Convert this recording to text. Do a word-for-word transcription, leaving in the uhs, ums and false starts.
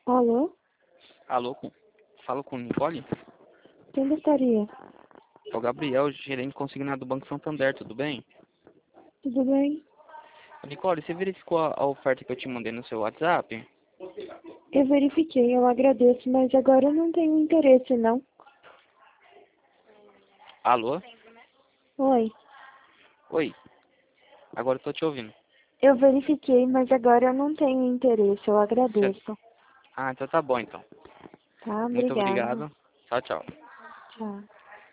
Alô? Alô, com... falo com Nicole? Quem gostaria? É o Gabriel, gerente consignado do Banco Santander, tudo bem? Tudo bem? Nicole, você verificou a, a oferta que eu te mandei no seu WhatsApp? Eu verifiquei, eu agradeço, mas agora eu não tenho interesse, não. Alô? Oi. Oi, agora eu tô te ouvindo. Eu verifiquei, mas agora eu não tenho interesse, eu Você... agradeço. Ah, então tá bom então. Tá, Muito obrigada. obrigado. Tchau, tchau. Tchau.